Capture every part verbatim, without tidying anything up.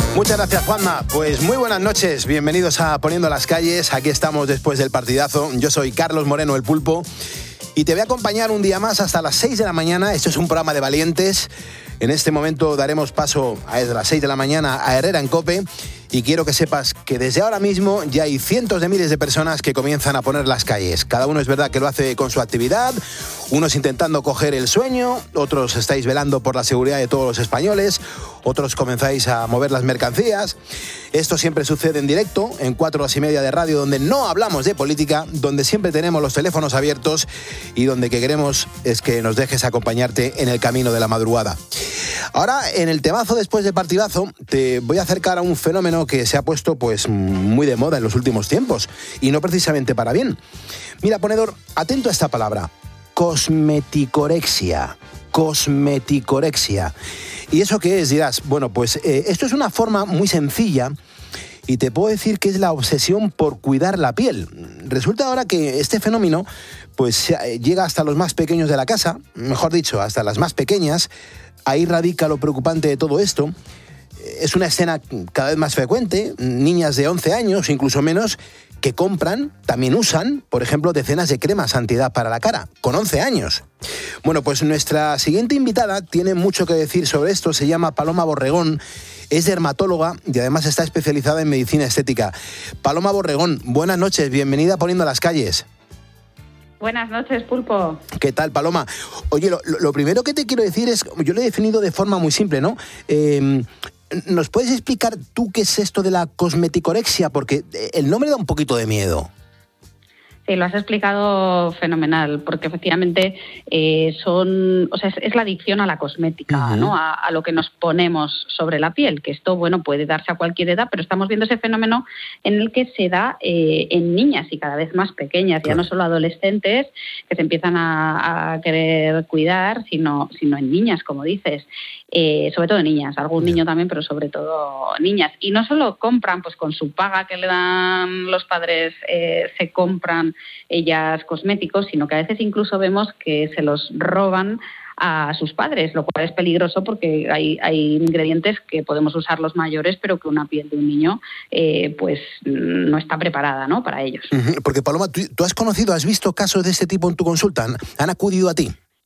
Muchas gracias, Juanma. Pues muy buenas noches, bienvenidos a Poniendo las Calles. Aquí estamos después del partidazo. Yo soy Carlos Moreno, el Pulpo, y te voy a acompañar un día más hasta las seis de la mañana. Esto es un programa de valientes. En este momento daremos paso a desde las seis de la mañana a Herrera en COPE. Y quiero que sepas que desde ahora mismo ya hay cientos de miles de personas que comienzan a poner las calles. Cada uno es verdad que lo hace con su actividad, unos intentando coger el sueño, otros estáis velando por la seguridad de todos los españoles, otros comenzáis a mover las mercancías. Esto siempre sucede en directo, en cuatro horas y media de radio, donde no hablamos de política, donde siempre tenemos los teléfonos abiertos y donde que queremos es que nos dejes acompañarte en el camino de la madrugada. Ahora, en el temazo después del partidazo, te voy a acercar a un fenómeno que se ha puesto pues muy de moda en los últimos tiempos, y no precisamente para bien. Mira, ponedor, atento a esta palabra: cosmeticorexia. Cosmeticorexia. ¿Y eso qué es? Dirás, bueno, pues eh, esto es una forma muy sencilla y te puedo decir que es la obsesión por cuidar la piel. Resulta ahora que este fenómeno pues llega hasta los más pequeños de la casa, mejor dicho, hasta las más pequeñas. Ahí radica lo preocupante de todo esto. Es una escena cada vez más frecuente, niñas de once años, incluso menos, que compran, también usan, por ejemplo, decenas de cremas antiedad para la cara, con once años. Bueno, pues nuestra siguiente invitada tiene mucho que decir sobre esto. Se llama Paloma Borregón, es dermatóloga y además está especializada en medicina estética. Paloma Borregón, buenas noches, bienvenida a Poniendo las Calles. Buenas noches, Pulpo. ¿Qué tal, Paloma? Oye, lo, lo primero que te quiero decir es, yo lo he definido de forma muy simple, ¿no? Eh, ¿Nos puedes explicar tú qué es esto de la cosmeticorexia? Porque el nombre da un poquito de miedo. Sí, lo has explicado fenomenal, porque efectivamente eh, son, o sea, es, es la adicción a la cosmética, uh-huh. ¿no? A, a lo que nos ponemos sobre la piel, que esto, bueno, puede darse a cualquier edad, pero estamos viendo ese fenómeno en el que se da eh, en niñas y cada vez más pequeñas, claro. Ya no solo adolescentes que se empiezan a, a querer cuidar, sino, sino en niñas, como dices. Eh, sobre todo niñas, algún niño también, pero sobre todo niñas. Y no solo compran, pues con su paga que le dan los padres, eh, se compran ellas cosméticos, sino que a veces incluso vemos que se los roban a sus padres, lo cual es peligroso porque hay, hay ingredientes que podemos usar los mayores, pero que una piel de un niño eh, pues no está preparada, ¿no?, para ellos. Uh-huh. Porque, Paloma, ¿tú, ¿tú has conocido, has visto casos de este tipo en tu consulta? ¿Han, han acudido a ti?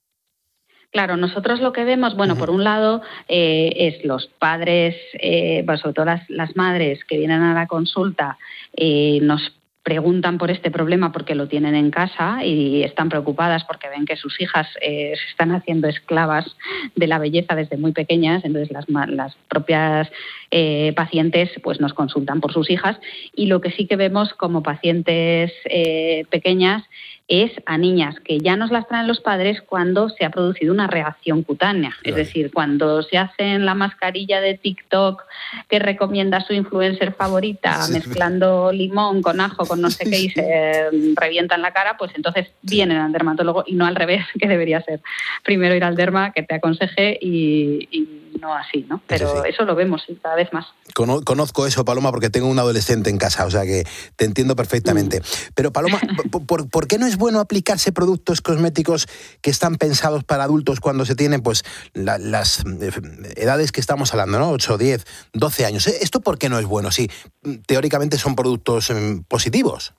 Claro, nosotros lo que vemos, bueno, por un lado, eh, es los padres, eh, bueno, sobre todo las, las madres que vienen a la consulta, eh, nos preguntan por este problema porque lo tienen en casa y están preocupadas porque ven que sus hijas eh, se están haciendo esclavas de la belleza desde muy pequeñas. Entonces las, las propias eh, pacientes pues nos consultan por sus hijas, y lo que sí que vemos como pacientes eh, pequeñas es a niñas que ya nos las traen los padres cuando se ha producido una reacción cutánea. Es decir, cuando se hacen la mascarilla de TikTok que recomienda su influencer favorita, sí, mezclando limón con ajo, con no sé qué, y se revientan la cara, pues entonces vienen al dermatólogo, y no al revés, que debería ser. Primero ir al derma, que te aconseje, y, y no así, ¿no? Pero sí, sí. Eso lo vemos ¿sí? cada vez más. Conozco eso, Paloma, porque tengo un adolescente en casa, o sea que te entiendo perfectamente. Mm. Pero, Paloma, ¿por, ¿por qué no es bueno aplicarse productos cosméticos que están pensados para adultos cuando se tienen pues la, las edades que estamos hablando, ¿no? ocho, diez, doce años. ¿Esto por qué no es bueno? Sí, teóricamente son productos eh, positivos.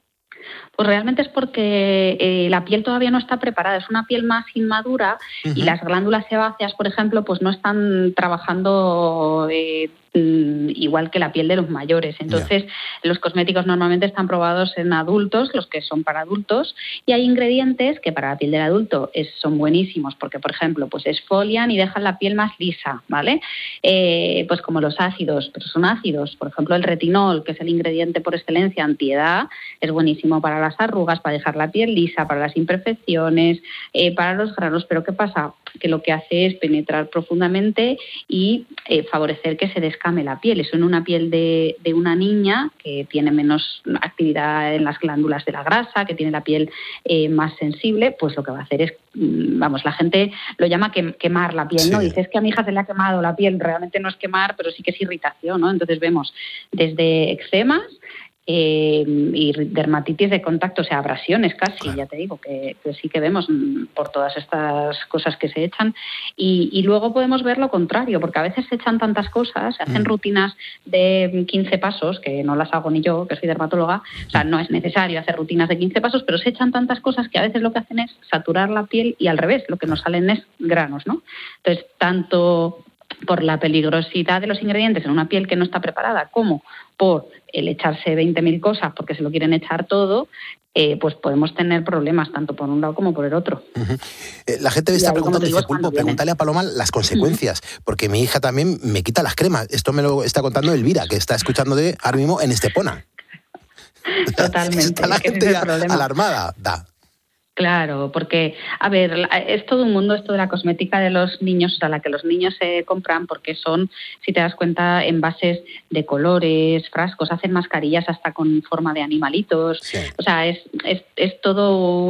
Pues realmente es porque eh, la piel todavía no está preparada, es una piel más inmadura, uh-huh. y las glándulas sebáceas, por ejemplo, pues no están trabajando eh, igual que la piel de los mayores. Entonces, yeah. los cosméticos normalmente están probados en adultos, los que son para adultos, y hay ingredientes que para la piel del adulto es, son buenísimos porque, por ejemplo, pues exfolian y dejan la piel más lisa, ¿vale? Eh, pues como los ácidos, pero son ácidos. Por ejemplo, el retinol, que es el ingrediente por excelencia antiedad, es buenísimo para las arrugas, para dejar la piel lisa, para las imperfecciones, eh, para los granos. Pero ¿qué pasa? Que lo que hace es penetrar profundamente y eh, favorecer que se descame la piel. Eso en una piel de, de una niña que tiene menos actividad en las glándulas de la grasa, que tiene la piel eh, más sensible, pues lo que va a hacer es, vamos, la gente lo llama que, quemar la piel, sí. ¿no? Dice, es que a mi hija se le ha quemado la piel. Realmente no es quemar, pero sí que es irritación, ¿no? Entonces vemos desde eczemas, Eh, y dermatitis de contacto, o sea, abrasiones casi, claro. Ya te digo, que, que sí que vemos por todas estas cosas que se echan. Y, y luego podemos ver lo contrario, porque a veces se echan tantas cosas, se hacen mm. rutinas de quince pasos, que no las hago ni yo, que soy dermatóloga, o sea, no es necesario hacer rutinas de quince pasos, pero se echan tantas cosas que a veces lo que hacen es saturar la piel y al revés, lo que nos salen es granos, ¿no? Entonces, tanto por la peligrosidad de los ingredientes en una piel que no está preparada, como por el echarse veinte mil cosas porque se lo quieren echar todo, eh, pues podemos tener problemas tanto por un lado como por el otro. Uh-huh. Eh, la gente me está preguntando, dice, Pulpo, pregúntale a Paloma las consecuencias, uh-huh. porque mi hija también me quita las cremas. Esto me lo está contando Elvira, que está escuchando de ahora mismo en Estepona. Totalmente. Está la gente es alarmada. Da. Claro, porque, a ver, es todo un mundo esto de la cosmética de los niños, o sea, la que los niños se compran porque son, si te das cuenta, envases de colores, frascos, hacen mascarillas hasta con forma de animalitos, sí. O sea, es, es, es todo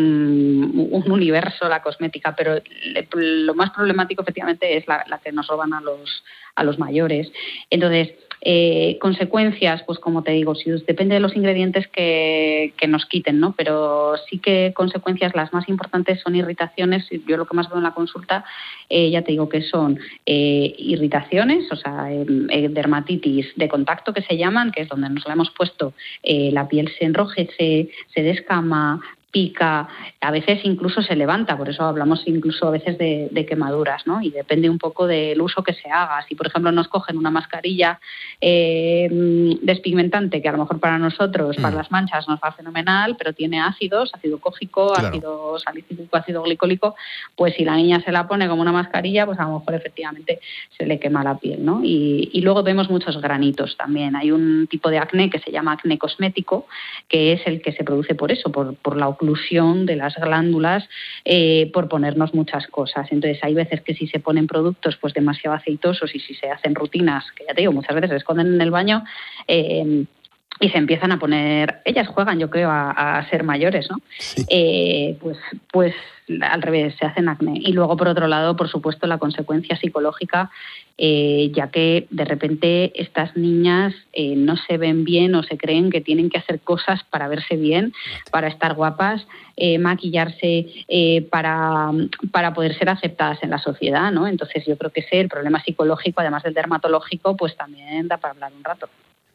un, un universo la cosmética, pero lo más problemático efectivamente es la, la que nos roban a los, a los mayores. Entonces, Eh, consecuencias, pues como te digo, si depende de los ingredientes que, que nos quiten, ¿no? Pero sí que consecuencias las más importantes son irritaciones. Yo lo que más veo en la consulta, eh, ya te digo que son eh, irritaciones, o sea, eh, eh, dermatitis de contacto que se llaman, que es donde nos la hemos puesto, eh, la piel se enrojece, se descama, pica, a veces incluso se levanta, por eso hablamos incluso a veces de, de quemaduras, ¿no? Y depende un poco del uso que se haga. Si, por ejemplo, nos cogen una mascarilla eh, despigmentante, que a lo mejor para nosotros, mm. para las manchas, nos va fenomenal, pero tiene ácidos, ácido cógico, claro. ácido salicílico, ácido glicólico, pues si la niña se la pone como una mascarilla, pues a lo mejor efectivamente se le quema la piel, ¿no? Y, y luego vemos muchos granitos también. Hay un tipo de acné que se llama acné cosmético, que es el que se produce por eso, por, por la oclusión de las glándulas, eh, por ponernos muchas cosas. Entonces hay veces que si se ponen productos pues demasiado aceitosos y si se hacen rutinas, que ya te digo, muchas veces se esconden en el baño, eh, y se empiezan a poner, ellas juegan yo creo a, a ser mayores, ¿no? Sí. Eh, pues, pues al revés, se hacen acné. Y luego por otro lado, por supuesto, la consecuencia psicológica, eh, ya que de repente estas niñas eh, no se ven bien o se creen que tienen que hacer cosas para verse bien, para estar guapas, eh, maquillarse, eh, para, para poder ser aceptadas en la sociedad, ¿no? Entonces yo creo que ese, el problema psicológico, además del dermatológico, pues también da para hablar un rato.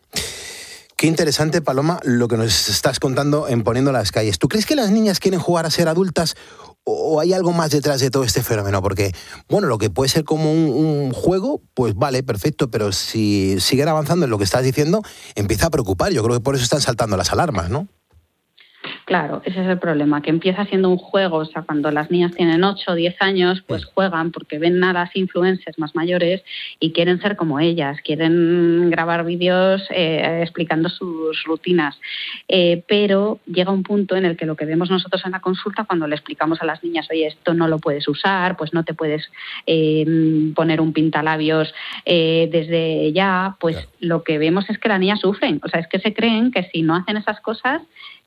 Qué interesante, Paloma, lo que nos estás contando en Poniendo las Calles. ¿Tú crees que las niñas quieren jugar a ser adultas o hay algo más detrás de todo este fenómeno? Porque, bueno, lo que puede ser como un, un juego, pues vale, perfecto, pero si siguen avanzando en lo que estás diciendo, empieza a preocupar. Yo creo que por eso están saltando las alarmas, ¿no? Claro, ese es el problema, que empieza siendo un juego, o sea, cuando las niñas tienen ocho o diez años, pues juegan porque ven a las influencers más mayores y quieren ser como ellas, quieren grabar vídeos eh, explicando sus rutinas, eh, pero llega un punto en el que lo que vemos nosotros en la consulta, cuando le explicamos a las niñas, oye, esto no lo puedes usar, pues no te puedes eh, poner un pintalabios eh, desde ya, pues claro. Lo que vemos es que las niñas sufren, o sea, es que se creen que si no hacen esas cosas,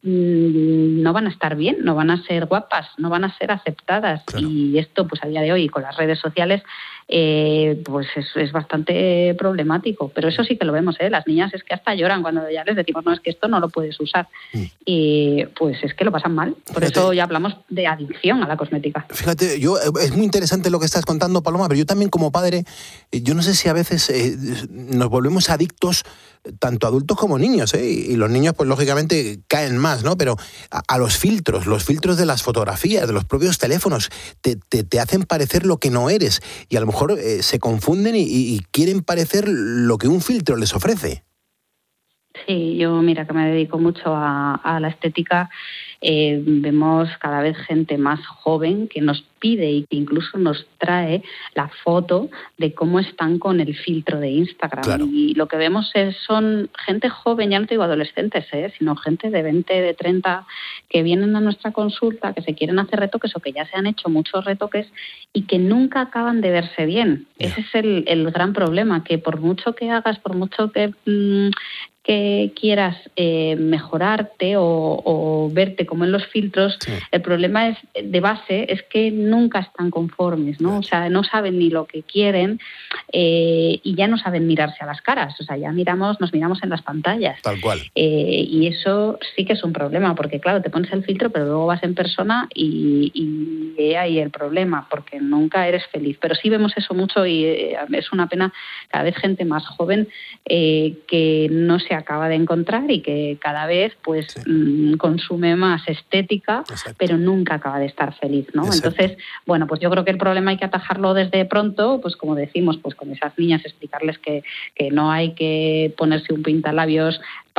no van a estar bien, no van a ser guapas, no van a ser aceptadas. Claro. Y esto, pues a día de hoy, con las redes sociales, eh, pues es, es bastante problemático. Pero eso sí que lo vemos, ¿eh? Las niñas es que hasta lloran cuando ya les decimos, no, es que esto no lo puedes usar. Mm. Y pues es que lo pasan mal. Por Fíjate. Eso ya hablamos de adicción a la cosmética. Fíjate, yo es muy interesante lo que estás contando, Paloma, pero yo también como padre, yo no sé si a veces eh, nos volvemos adictos tanto adultos como niños, ¿eh? Y los niños, pues lógicamente caen más, ¿no? Pero a, a los filtros, los filtros de las fotografías, de los propios teléfonos, te, te, te hacen parecer lo que no eres. Y a lo mejor eh, se confunden y, y quieren parecer lo que un filtro les ofrece. Sí, yo mira que me dedico mucho a, a la estética. Eh, vemos cada vez gente más joven que nos pide y que incluso nos trae la foto de cómo están con el filtro de Instagram. Claro. Y lo que vemos es, son gente joven, ya no te digo adolescentes, ¿eh? Sino gente de veinte, de treinta, que vienen a nuestra consulta, que se quieren hacer retoques o que ya se han hecho muchos retoques y que nunca acaban de verse bien. Yeah. Ese es el, el gran problema, que por mucho que hagas, por mucho que mmm, que quieras eh, mejorarte o, o verte como en los filtros, sí. El problema es de base es que nunca están conformes, ¿no? O sea, no saben ni lo que quieren eh, y ya no saben mirarse a las caras, o sea, ya miramos, nos miramos en las pantallas. Tal cual. Eh, y eso sí que es un problema, porque claro, te pones el filtro, pero luego vas en persona y, y ahí el problema, porque nunca eres feliz. Pero sí vemos eso mucho y eh, es una pena cada vez gente más joven eh, que no se acaba de encontrar y que cada vez pues sí. mmm, consume más estética. Exacto. Pero nunca acaba de estar feliz, ¿no? Exacto. Entonces, bueno, pues yo creo que el problema hay que atajarlo desde pronto, pues como decimos, pues con esas niñas explicarles que, que no hay que ponerse un pintalabios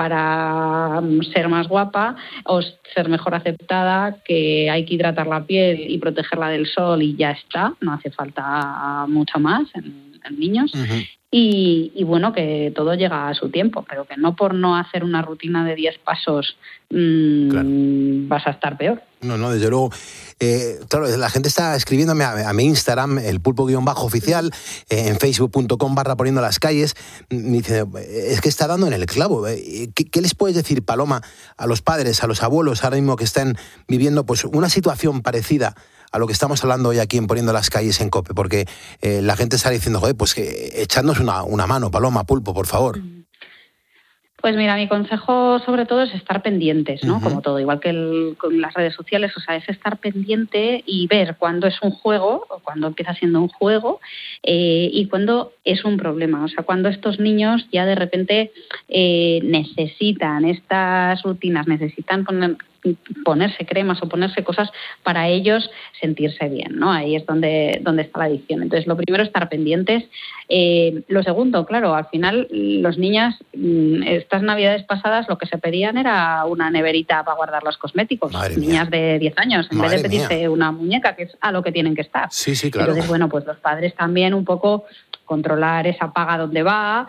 para ser más guapa o ser mejor aceptada, que hay que hidratar la piel y protegerla del sol y ya está, no hace falta mucho más en, en niños. Uh-huh. Y, y bueno, que todo llega a su tiempo, pero que no por no hacer una rutina de diez pasos mmm, claro. vas a estar peor. No, no, desde luego. Eh, claro, la gente está escribiéndome a, a mi Instagram, el pulpo-oficial, eh, en facebook punto com barra poniendo las calles. Me dice, es que está dando en el clavo. ¿Qué, ¿Qué les puedes decir, Paloma, a los padres, a los abuelos ahora mismo que están viviendo pues una situación parecida a lo que estamos hablando hoy aquí en Poniendo las Calles en COPE? Porque eh, la gente está diciendo, joder, pues que echadnos una, una mano, Paloma, Pulpo, por favor. Pues mira, mi consejo sobre todo es estar pendientes, ¿no? Uh-huh. Como todo, igual que el, con las redes sociales, o sea, es estar pendiente y ver cuándo es un juego o cuándo empieza siendo un juego eh, y cuándo es un problema. O sea, cuando estos niños ya de repente eh, necesitan estas rutinas, necesitan poner... ponerse cremas o ponerse cosas para ellos sentirse bien, ¿no? Ahí es donde, donde está la adicción. Entonces, lo primero, estar pendientes. Eh, lo segundo, claro, al final los niños, estas navidades pasadas lo que se pedían era una neverita para guardar los cosméticos. Madre Niñas mía. de diez años, en Madre vez de pedirse mía. una muñeca, que es a lo que tienen que estar. Sí, sí, claro. Entonces, bueno, pues los padres también un poco controlar esa paga donde va.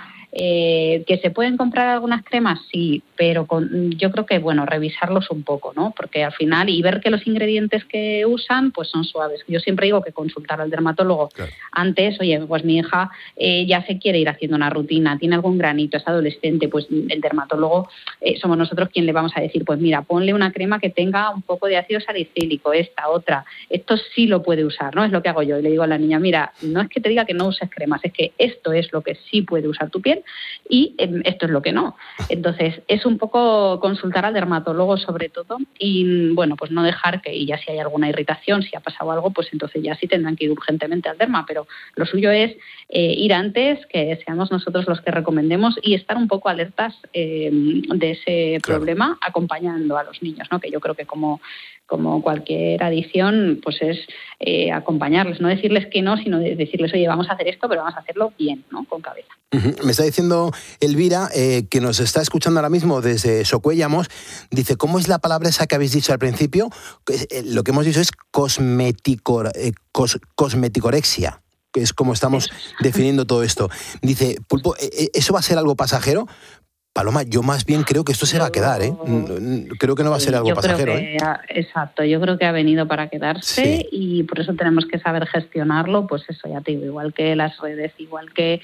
Eh, ¿Que se pueden comprar algunas cremas? Sí, pero con, yo creo que, bueno, revisarlos un poco, ¿no? Porque al final, y ver que los ingredientes que usan, pues son suaves. Yo siempre digo que consultar al dermatólogo claro. Antes, oye, pues mi hija eh, ya se quiere ir haciendo una rutina, tiene algún granito, es adolescente, pues el dermatólogo eh, somos nosotros quien le vamos a decir, pues mira, ponle una crema que tenga un poco de ácido salicílico, esta, otra, esto sí lo puede usar, ¿no? Es lo que hago yo, y le digo a la niña, mira, no es que te diga que no uses cremas, es que esto es lo que sí puede usar tu piel y eh, esto es lo que no. Entonces, es un poco consultar al dermatólogo sobre todo y, bueno, pues no dejar que, y ya si hay alguna irritación, si ha pasado algo, pues entonces ya sí tendrán que ir urgentemente al derma, pero lo suyo es eh, ir antes, que seamos nosotros los que recomendemos y estar un poco alertas eh, de ese claro. problema, acompañando a los niños, ¿no? Que yo creo que como como cualquier adicción, pues es eh, acompañarles, no decirles que no, sino decirles, oye, vamos a hacer esto, pero vamos a hacerlo bien, ¿no? Con cabeza. Uh-huh. Me está diciendo Elvira, eh, que nos está escuchando ahora mismo desde Socuéllamos, dice, ¿cómo es la palabra esa que habéis dicho al principio? Eh, lo que hemos dicho es cosmeticor, eh, cos, cosmeticorexia, que es como estamos definiendo todo esto. Dice, Pulpo, ¿eso va a ser algo pasajero? Paloma, yo más bien creo que esto se va a quedar, ¿eh? Creo que no va a ser algo yo pasajero, creo que, ¿eh? Exacto, yo creo que ha venido para quedarse sí. Y por eso tenemos que saber gestionarlo, pues eso, ya te digo, igual que las redes, igual que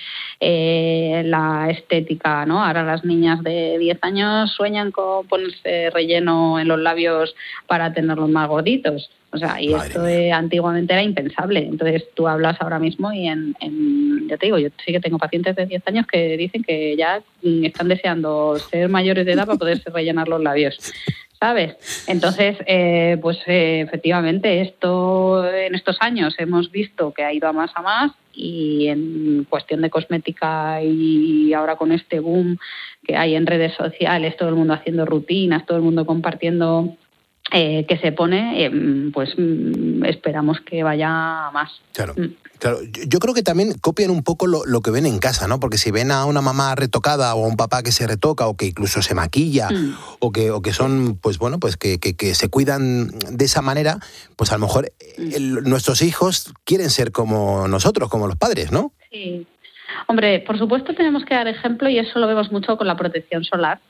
eh, la estética, ¿no? Ahora las niñas de diez años sueñan con ponerse relleno en los labios para tenerlos más gorditos. O sea, y Madre esto eh, antiguamente era impensable. Entonces tú hablas ahora mismo y en, en, ya te digo, yo sí que tengo pacientes de diez años que dicen que ya están deseando ser mayores de edad para poderse rellenar los labios, ¿sabes? Entonces, eh, pues eh, efectivamente, esto en estos años hemos visto que ha ido a más a más y en cuestión de cosmética y ahora con este boom que hay en redes sociales, todo el mundo haciendo rutinas, todo el mundo compartiendo Eh, que se pone, eh, pues mm, esperamos que vaya más. Claro, mm. claro. Yo, yo creo que también copian un poco lo, lo que ven en casa, ¿no? Porque si ven a una mamá retocada o a un papá que se retoca o que incluso se maquilla mm. o que o que son, pues bueno, pues que, que, que se cuidan de esa manera, pues a lo mejor mm. el, nuestros hijos quieren ser como nosotros, como los padres, ¿no? Sí. Hombre, por supuesto tenemos que dar ejemplo y eso lo vemos mucho con la protección solar,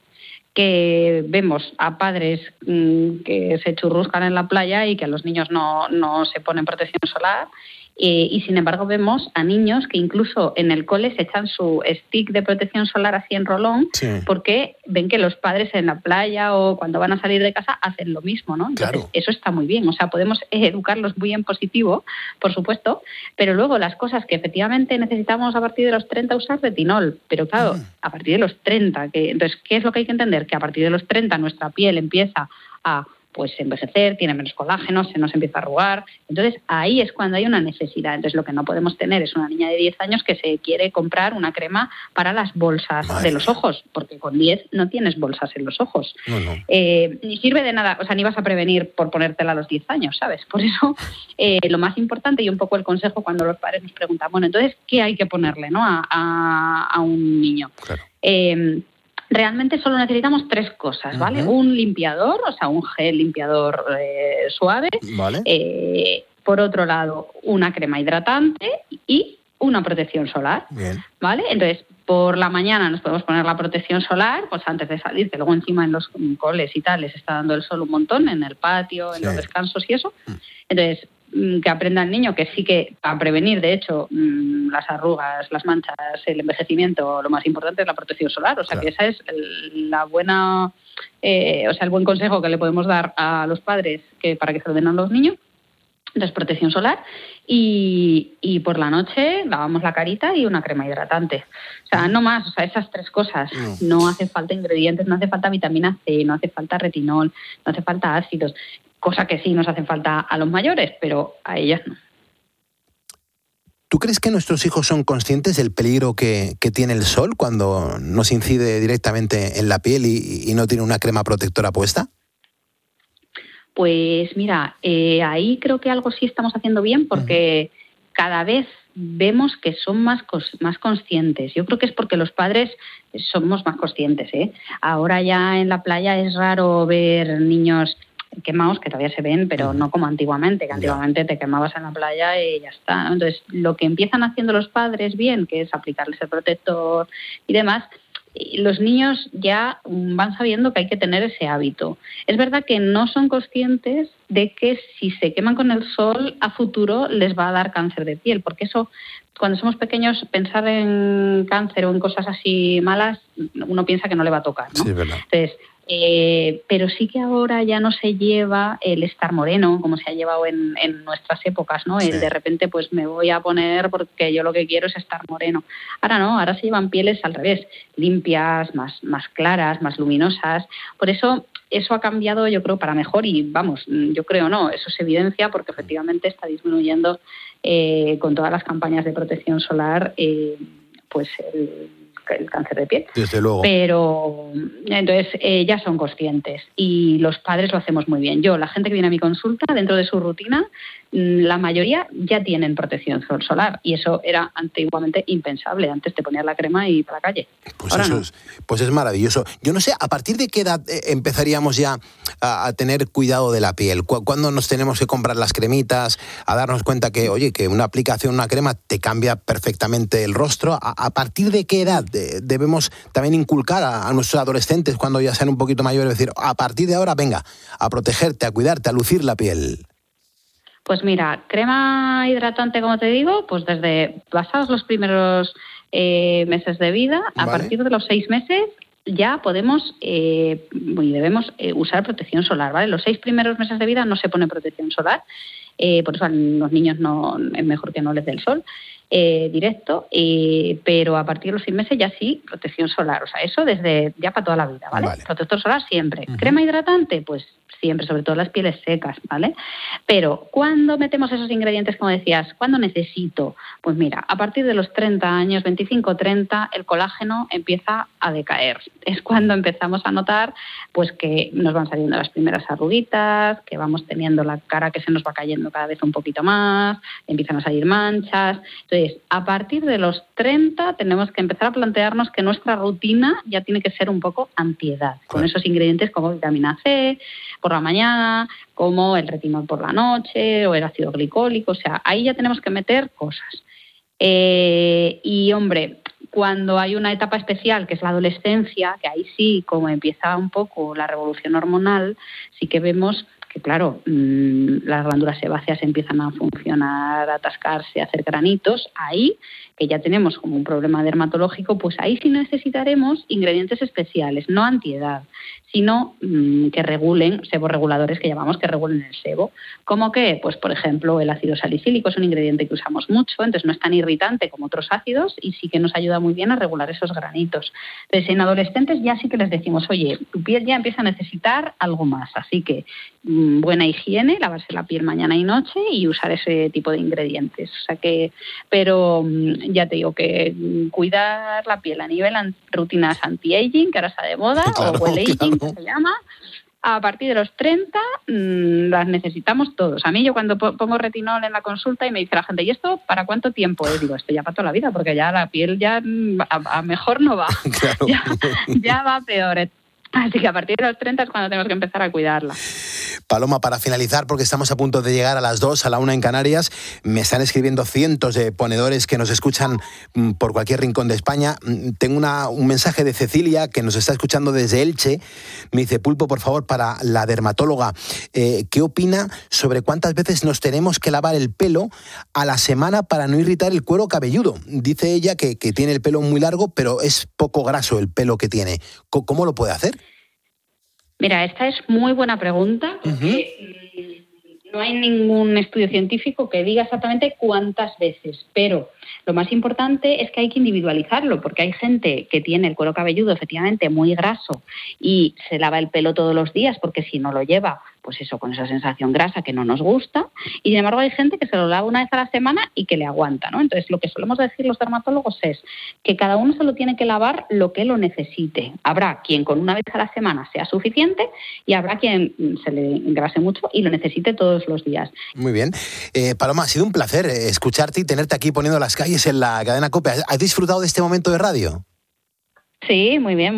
que vemos a padres mmm, que se churruscan en la playa y que a los niños no, no se ponen protección solar Eh, y sin embargo vemos a niños que incluso en el cole se echan su stick de protección solar así en rolón, sí, porque ven que los padres en la playa o cuando van a salir de casa hacen lo mismo, ¿no? Entonces, claro, eso está muy bien. O sea, podemos educarlos muy en positivo, por supuesto, pero luego las cosas que efectivamente necesitamos a partir de los treinta usar retinol, pero claro, mm. a partir de los treinta, que, entonces, ¿qué es lo que hay que entender? Que a partir de los treinta nuestra piel empieza a pues envejecer, tiene menos colágeno, se nos empieza a arrugar. Entonces, ahí es cuando hay una necesidad. Entonces, lo que no podemos tener es una niña de diez años que se quiere comprar una crema para las bolsas Madre de los ojos, porque con diez no tienes bolsas en los ojos. No, no. Eh, ni sirve de nada, o sea, ni vas a prevenir por ponértela a los diez años, ¿sabes? Por eso, eh, lo más importante y un poco el consejo cuando los padres nos preguntan, bueno, entonces, ¿qué hay que ponerle, ¿no? a, a, a un niño? Claro. Eh, Realmente solo necesitamos tres cosas, ¿vale? Uh-huh. Un limpiador, o sea, un gel limpiador eh, suave. Vale. Eh, por otro lado, una crema hidratante y una protección solar. Bien. ¿Vale? Entonces, por la mañana nos podemos poner la protección solar, pues antes de salir, que luego encima en los coles y tal les está dando el sol un montón, en el patio, en sí. los descansos y eso. Entonces, que aprenda el niño que sí que a prevenir, de hecho, las arrugas, las manchas, el envejecimiento, lo más importante es la protección solar. O sea, claro, que esa es el, la buena, eh, o sea, el buen consejo que le podemos dar a los padres que para que se lo den a los niños. Entonces, protección solar y, y por la noche lavamos la carita y una crema hidratante. O sea, no más, o sea, esas tres cosas. No, no hace falta ingredientes, no hace falta vitamina C, no hace falta retinol, no hace falta ácidos. Cosa que sí nos hacen falta a los mayores, pero a ellas no. ¿Tú crees que nuestros hijos son conscientes del peligro que, que tiene el sol cuando nos incide directamente en la piel y, y no tiene una crema protectora puesta? Pues mira, eh, ahí creo que algo sí estamos haciendo bien porque uh-huh. cada vez vemos que son más, más conscientes. Yo creo que es porque los padres somos más conscientes, ¿eh? Ahora ya en la playa es raro ver niños quemados, que todavía se ven, pero no como antiguamente, que antiguamente te quemabas en la playa y ya está, ¿no? Entonces, lo que empiezan haciendo los padres bien, que es aplicarles el protector y demás, los niños ya van sabiendo que hay que tener ese hábito. Es verdad que no son conscientes de que si se queman con el sol, a futuro les va a dar cáncer de piel, porque eso, cuando somos pequeños, pensar en cáncer o en cosas así malas, uno piensa que no le va a tocar, ¿no? Sí, verdad. Entonces, Eh, pero sí que ahora ya no se lleva el estar moreno como se ha llevado en, en nuestras épocas, ¿no? Sí. El de repente pues me voy a poner porque yo lo que quiero es estar moreno. Ahora no, ahora se llevan pieles al revés, limpias, más, más claras, más luminosas. Por eso eso ha cambiado, yo creo, para mejor y vamos, yo creo no, eso se evidencia porque efectivamente está disminuyendo eh, con todas las campañas de protección solar eh, pues el el cáncer de piel. Desde luego. Pero entonces eh, ya son conscientes y los padres lo hacemos muy bien. Yo, la gente que viene a mi consulta, dentro de su rutina, la mayoría ya tienen protección solar y eso era antiguamente impensable. Antes te ponías la crema y para la calle. Pues Ahora eso no. es, pues es maravilloso. Yo no sé, ¿a partir de qué edad empezaríamos ya a, a tener cuidado de la piel? ¿Cuándo nos tenemos que comprar las cremitas? A darnos cuenta que, oye, que una aplicación, una crema te cambia perfectamente el rostro. ¿A, a partir de qué edad debemos también inculcar a, a nuestros adolescentes cuando ya sean un poquito mayores? Decir, a partir de ahora, venga, a protegerte, a cuidarte, a lucir la piel. Pues mira, crema hidratante, como te digo, pues desde pasados los primeros eh, meses de vida, a vale. partir de los seis meses ya podemos eh, y debemos eh, usar protección solar, ¿vale? Los seis primeros meses de vida no se pone protección solar, eh, por eso a los niños no es mejor que no les dé el sol eh, directo, eh, pero a partir de los seis meses ya sí, protección solar, o sea, eso desde ya para toda la vida, ¿vale? vale. Protector solar siempre. Uh-huh. Crema hidratante, pues siempre, sobre todo las pieles secas, ¿vale? Pero, ¿cuándo metemos esos ingredientes, como decías? ¿Cuándo necesito? Pues mira, a partir de los treinta años, veinticinco, treinta, el colágeno empieza a decaer. Es cuando empezamos a notar pues que nos van saliendo las primeras arruguitas, que vamos teniendo la cara que se nos va cayendo cada vez un poquito más, empiezan a salir manchas. Entonces, a partir de los treinta tenemos que empezar a plantearnos que nuestra rutina ya tiene que ser un poco antiedad, con esos ingredientes como vitamina C, por la mañana, como el retinol por la noche o el ácido glicólico, o sea, ahí ya tenemos que meter cosas. Eh, y hombre, cuando hay una etapa especial que es la adolescencia, que ahí sí, como empieza un poco la revolución hormonal, sí que vemos que claro, mmm, las glándulas sebáceas empiezan a funcionar, a atascarse, a hacer granitos, ahí, que ya tenemos como un problema dermatológico, pues ahí sí necesitaremos ingredientes especiales, no antiedad, sino mmm, que regulen, seborreguladores que llamamos, que regulen el sebo. ¿Cómo qué? Pues por ejemplo el ácido salicílico es un ingrediente que usamos mucho, entonces no es tan irritante como otros ácidos y sí que nos ayuda muy bien a regular esos granitos. Entonces en adolescentes ya sí que les decimos, oye, tu piel ya empieza a necesitar algo más, así que mmm, buena higiene, lavarse la piel mañana y noche y usar ese tipo de ingredientes. O sea que, pero mmm, ya te digo que mmm, cuidar la piel a nivel an- rutinas anti-aging, que ahora está de moda, claro, o well-aging, claro, que se llama, a partir de los treinta mmm, las necesitamos todos. A mí yo cuando pongo retinol en la consulta y me dice la gente, ¿y esto para cuánto tiempo? Y digo, esto ya para toda la vida, porque ya la piel ya a, a mejor no va, claro. ya, ya va peor. Así que a partir de los treinta es cuando tenemos que empezar a cuidarla. Paloma, para finalizar, porque estamos a punto de llegar a las dos, a la una en Canarias, me están escribiendo cientos de ponedores que nos escuchan por cualquier rincón de España. Tengo una, un mensaje de Cecilia, que nos está escuchando desde Elche. Me dice, Pulpo, por favor, para la dermatóloga, eh, ¿qué opina sobre cuántas veces nos tenemos que lavar el pelo a la semana para no irritar el cuero cabelludo? Dice ella que, que tiene el pelo muy largo, pero es poco graso el pelo que tiene. ¿Cómo, cómo lo puede hacer? Mira, esta es muy buena pregunta porque uh-huh. no hay ningún estudio científico que diga exactamente cuántas veces, pero lo más importante es que hay que individualizarlo, porque hay gente que tiene el cuero cabelludo efectivamente muy graso y se lava el pelo todos los días porque si no lo lleva, pues eso, con esa sensación grasa que no nos gusta, y sin embargo hay gente que se lo lava una vez a la semana y que le aguanta, ¿no? Entonces lo que solemos decir los dermatólogos es que cada uno se lo tiene que lavar lo que lo necesite. Habrá quien con una vez a la semana sea suficiente y habrá quien se le engrase mucho y lo necesite todos los días. Muy bien. Eh, Paloma, ha sido un placer escucharte y tenerte aquí poniendo las calles en la cadena COPE. ¿Has disfrutado de este momento de radio? Sí, muy bien.